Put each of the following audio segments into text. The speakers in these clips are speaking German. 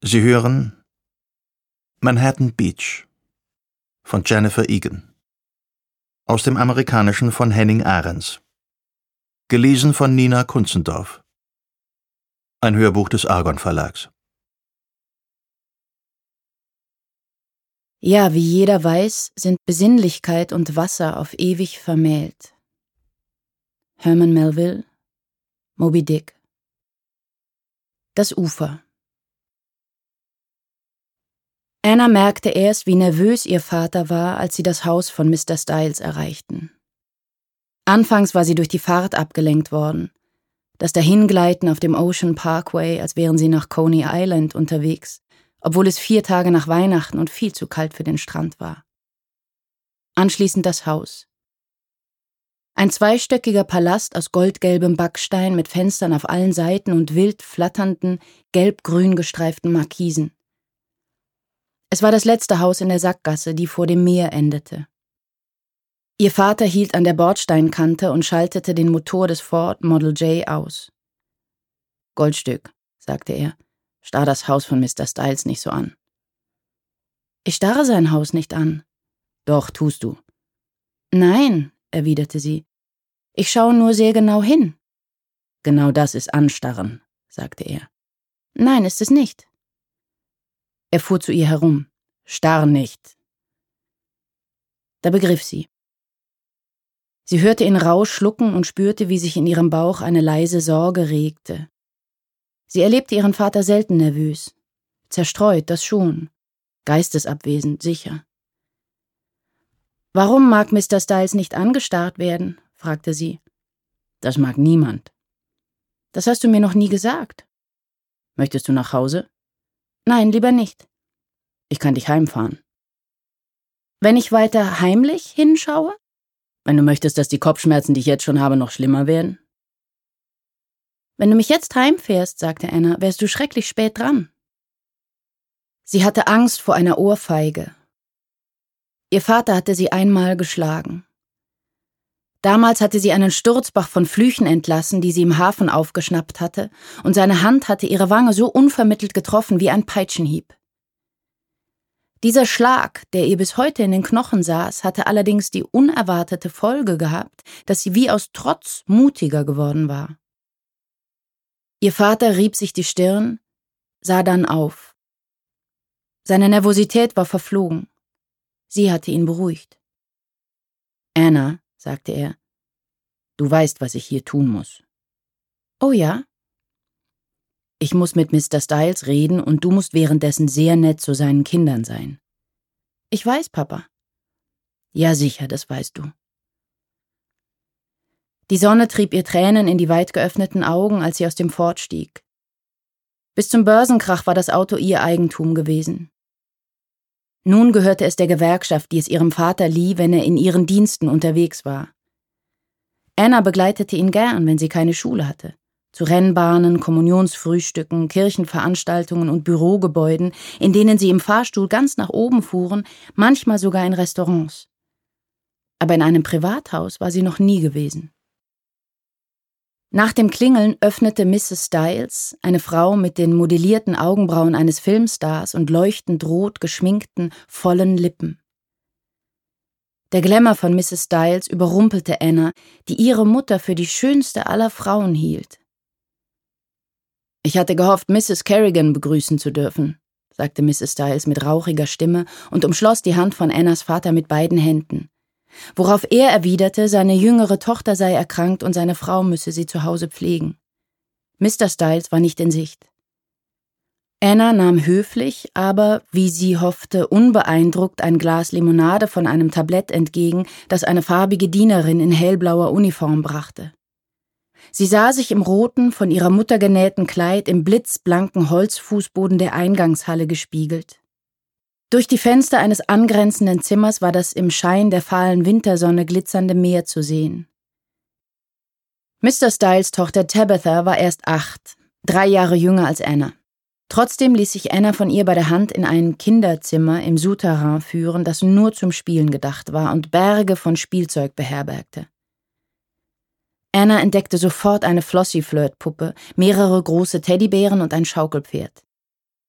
Sie hören Manhattan Beach von Jennifer Egan. Aus dem Amerikanischen von Henning Ahrens. Gelesen von Nina Kunzendorf. Ein Hörbuch des Argon Verlags. Ja, wie jeder weiß, sind Besinnlichkeit und Wasser auf ewig vermählt. Herman Melville, Moby Dick. Das Ufer. Anna merkte erst, wie nervös ihr Vater war, als sie das Haus von Mr. Styles erreichten. Anfangs war sie durch die Fahrt abgelenkt worden. Das Dahingleiten auf dem Ocean Parkway, als wären sie nach Coney Island unterwegs, obwohl es 4 Tage nach Weihnachten und viel zu kalt für den Strand war. Anschließend das Haus. Ein 2-stöckiger Palast aus goldgelbem Backstein mit Fenstern auf allen Seiten und wild flatternden, gelb-grün gestreiften Markisen. Es war das letzte Haus in der Sackgasse, die vor dem Meer endete. Ihr Vater hielt an der Bordsteinkante und schaltete den Motor des Ford Model J aus. »Goldstück«, sagte er, »starr das Haus von Mr. Styles nicht so an.« »Ich starre sein Haus nicht an.« »Doch, tust du.« »Nein«, erwiderte sie, »ich schaue nur sehr genau hin.« »Genau das ist Anstarren«, sagte er. »Nein, ist es nicht.« Er fuhr zu ihr herum. »Starr nicht.« Da begriff sie. Sie hörte ihn rauh schlucken und spürte, wie sich in ihrem Bauch eine leise Sorge regte. Sie erlebte ihren Vater selten nervös. Zerstreut, das schon. Geistesabwesend, sicher. »Warum mag Mr. Styles nicht angestarrt werden?« fragte sie. »Das mag niemand.« »Das hast du mir noch nie gesagt.« »Möchtest du nach Hause?« »Nein, lieber nicht.« »Ich kann dich heimfahren.« »Wenn ich weiter heimlich hinschaue?« »Wenn du möchtest, dass die Kopfschmerzen, die ich jetzt schon habe, noch schlimmer werden?« »Wenn du mich jetzt heimfährst«, sagte Anna, »wärst du schrecklich spät dran.« Sie hatte Angst vor einer Ohrfeige. Ihr Vater hatte sie einmal geschlagen. Damals hatte sie einen Sturzbach von Flüchen entlassen, die sie im Hafen aufgeschnappt hatte, und seine Hand hatte ihre Wange so unvermittelt getroffen wie ein Peitschenhieb. Dieser Schlag, der ihr bis heute in den Knochen saß, hatte allerdings die unerwartete Folge gehabt, dass sie wie aus Trotz mutiger geworden war. Ihr Vater rieb sich die Stirn, sah dann auf. Seine Nervosität war verflogen. Sie hatte ihn beruhigt. »Anna«, sagte er, »du weißt, was ich hier tun muss.« »Oh ja?« »Ich muss mit Mr. Styles reden und du musst währenddessen sehr nett zu seinen Kindern sein.« »Ich weiß, Papa.« »Ja, sicher, das weißt du.« Die Sonne trieb ihr Tränen in die weit geöffneten Augen, als sie aus dem Ford stieg. Bis zum Börsenkrach war das Auto ihr Eigentum gewesen. Nun gehörte es der Gewerkschaft, die es ihrem Vater lieh, wenn er in ihren Diensten unterwegs war. Anna begleitete ihn gern, wenn sie keine Schule hatte. Zu Rennbahnen, Kommunionsfrühstücken, Kirchenveranstaltungen und Bürogebäuden, in denen sie im Fahrstuhl ganz nach oben fuhren, manchmal sogar in Restaurants. Aber in einem Privathaus war sie noch nie gewesen. Nach dem Klingeln öffnete Mrs. Styles, eine Frau mit den modellierten Augenbrauen eines Filmstars und leuchtend rot geschminkten, vollen Lippen. Der Glamour von Mrs. Styles überrumpelte Anna, die ihre Mutter für die schönste aller Frauen hielt. »Ich hatte gehofft, Mrs. Kerrigan begrüßen zu dürfen«, sagte Mrs. Styles mit rauchiger Stimme und umschloss die Hand von Annas Vater mit beiden Händen, worauf er erwiderte, seine jüngere Tochter sei erkrankt und seine Frau müsse sie zu Hause pflegen. Mr. Styles war nicht in Sicht. Anna nahm höflich, aber, wie sie hoffte, unbeeindruckt ein Glas Limonade von einem Tablett entgegen, das eine farbige Dienerin in hellblauer Uniform brachte. Sie sah sich im roten, von ihrer Mutter genähten Kleid im blitzblanken Holzfußboden der Eingangshalle gespiegelt. Durch die Fenster eines angrenzenden Zimmers war das im Schein der fahlen Wintersonne glitzernde Meer zu sehen. Mr. Styles Tochter Tabitha war erst 8, 3 Jahre jünger als Anna. Trotzdem ließ sich Anna von ihr bei der Hand in ein Kinderzimmer im Souterrain führen, das nur zum Spielen gedacht war und Berge von Spielzeug beherbergte. Anna entdeckte sofort eine Flossie-Flirt-Puppe, mehrere große Teddybären und ein Schaukelpferd.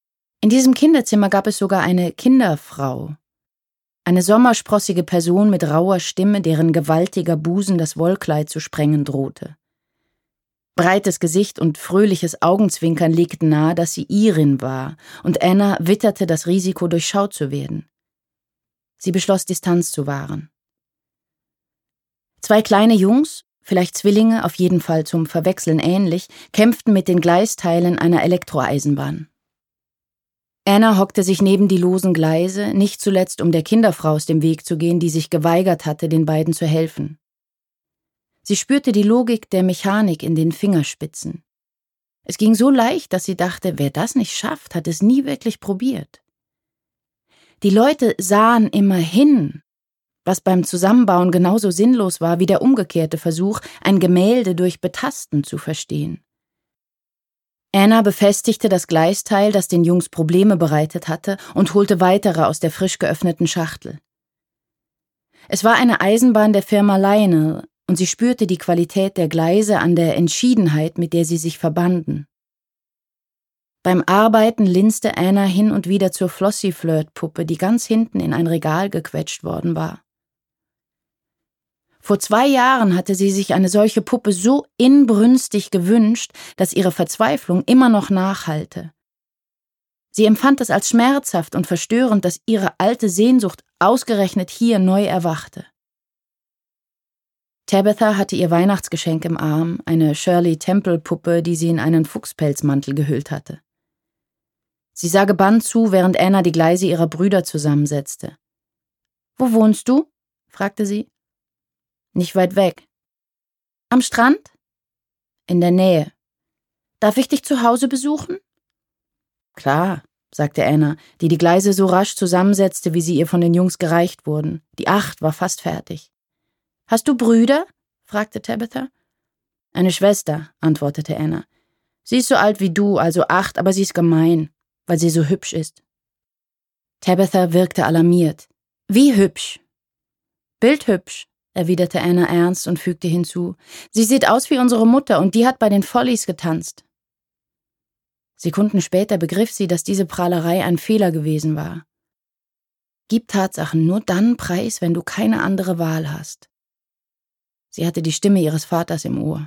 In diesem Kinderzimmer gab es sogar eine Kinderfrau. Eine sommersprossige Person mit rauer Stimme, deren gewaltiger Busen das Wollkleid zu sprengen drohte. Breites Gesicht und fröhliches Augenzwinkern legten nahe, dass sie Irin war, und Anna witterte das Risiko, durchschaut zu werden. Sie beschloss, Distanz zu wahren. 2 kleine Jungs, vielleicht Zwillinge, auf jeden Fall zum Verwechseln ähnlich, kämpften mit den Gleisteilen einer Elektroeisenbahn. Anna hockte sich neben die losen Gleise, nicht zuletzt um der Kinderfrau aus dem Weg zu gehen, die sich geweigert hatte, den beiden zu helfen. Sie spürte die Logik der Mechanik in den Fingerspitzen. Es ging so leicht, dass sie dachte, wer das nicht schafft, hat es nie wirklich probiert. Die Leute sahen immer hin, was beim Zusammenbauen genauso sinnlos war wie der umgekehrte Versuch, ein Gemälde durch Betasten zu verstehen. Anna befestigte das Gleisteil, das den Jungs Probleme bereitet hatte, und holte weitere aus der frisch geöffneten Schachtel. Es war eine Eisenbahn der Firma Lionel, und sie spürte die Qualität der Gleise an der Entschiedenheit, mit der sie sich verbanden. Beim Arbeiten linste Anna hin und wieder zur Flossie-Flirt-Puppe, die ganz hinten in ein Regal gequetscht worden war. Vor 2 Jahren hatte sie sich eine solche Puppe so inbrünstig gewünscht, dass ihre Verzweiflung immer noch nachhallte. Sie empfand es als schmerzhaft und verstörend, dass ihre alte Sehnsucht ausgerechnet hier neu erwachte. Tabitha hatte ihr Weihnachtsgeschenk im Arm, eine Shirley-Temple-Puppe, die sie in einen Fuchspelzmantel gehüllt hatte. Sie sah gebannt zu, während Anna die Gleise ihrer Brüder zusammensetzte. »Wo wohnst du?« fragte sie. »Nicht weit weg.« »Am Strand?« »In der Nähe.« »Darf ich dich zu Hause besuchen?« »Klar«, sagte Anna, die die Gleise so rasch zusammensetzte, wie sie ihr von den Jungs gereicht wurden. Die 8 war fast fertig. »Hast du Brüder?« fragte Tabitha. »Eine Schwester«, antwortete Anna. »Sie ist so alt wie du, also 8, aber sie ist gemein, weil sie so hübsch ist.« Tabitha wirkte alarmiert. »Wie hübsch?« »Bildhübsch«, erwiderte Anna ernst und fügte hinzu. »Sie sieht aus wie unsere Mutter und die hat bei den Follies getanzt.« Sekunden später begriff sie, dass diese Prahlerei ein Fehler gewesen war. Gib Tatsachen nur dann preis, wenn du keine andere Wahl hast. Sie hatte die Stimme ihres Vaters im Ohr.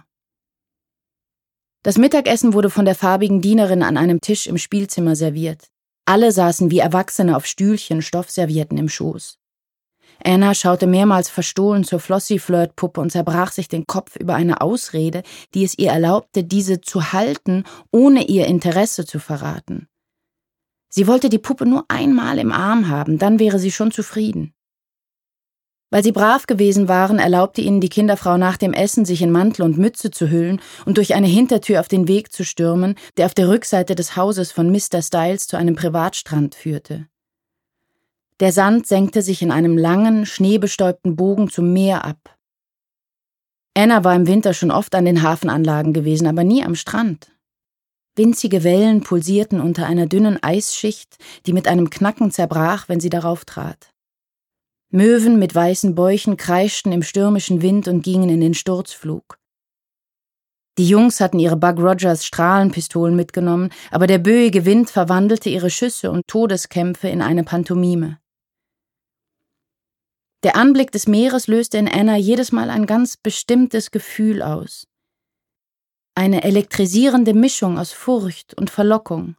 Das Mittagessen wurde von der farbigen Dienerin an einem Tisch im Spielzimmer serviert. Alle saßen wie Erwachsene auf Stühlchen, Stoffservietten im Schoß. Anna schaute mehrmals verstohlen zur Flossie-Flirt-Puppe und zerbrach sich den Kopf über eine Ausrede, die es ihr erlaubte, diese zu halten, ohne ihr Interesse zu verraten. Sie wollte die Puppe nur einmal im Arm haben, dann wäre sie schon zufrieden. Weil sie brav gewesen waren, erlaubte ihnen die Kinderfrau nach dem Essen, sich in Mantel und Mütze zu hüllen und durch eine Hintertür auf den Weg zu stürmen, der auf der Rückseite des Hauses von Mr. Styles zu einem Privatstrand führte. Der Sand senkte sich in einem langen, schneebestäubten Bogen zum Meer ab. Anna war im Winter schon oft an den Hafenanlagen gewesen, aber nie am Strand. Winzige Wellen pulsierten unter einer dünnen Eisschicht, die mit einem Knacken zerbrach, wenn sie darauf trat. Möwen mit weißen Bäuchen kreischten im stürmischen Wind und gingen in den Sturzflug. Die Jungs hatten ihre Buck Rogers Strahlenpistolen mitgenommen, aber der böige Wind verwandelte ihre Schüsse und Todeskämpfe in eine Pantomime. Der Anblick des Meeres löste in Anna jedes Mal ein ganz bestimmtes Gefühl aus. Eine elektrisierende Mischung aus Furcht und Verlockung.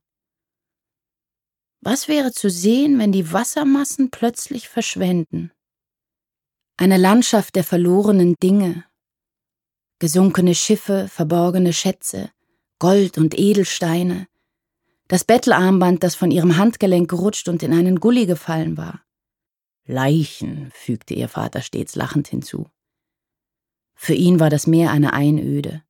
Was wäre zu sehen, wenn die Wassermassen plötzlich verschwenden? Eine Landschaft der verlorenen Dinge. Gesunkene Schiffe, verborgene Schätze, Gold und Edelsteine. Das Bettelarmband, das von ihrem Handgelenk gerutscht und in einen Gully gefallen war. Leichen, fügte ihr Vater stets lachend hinzu. Für ihn war das Meer eine Einöde.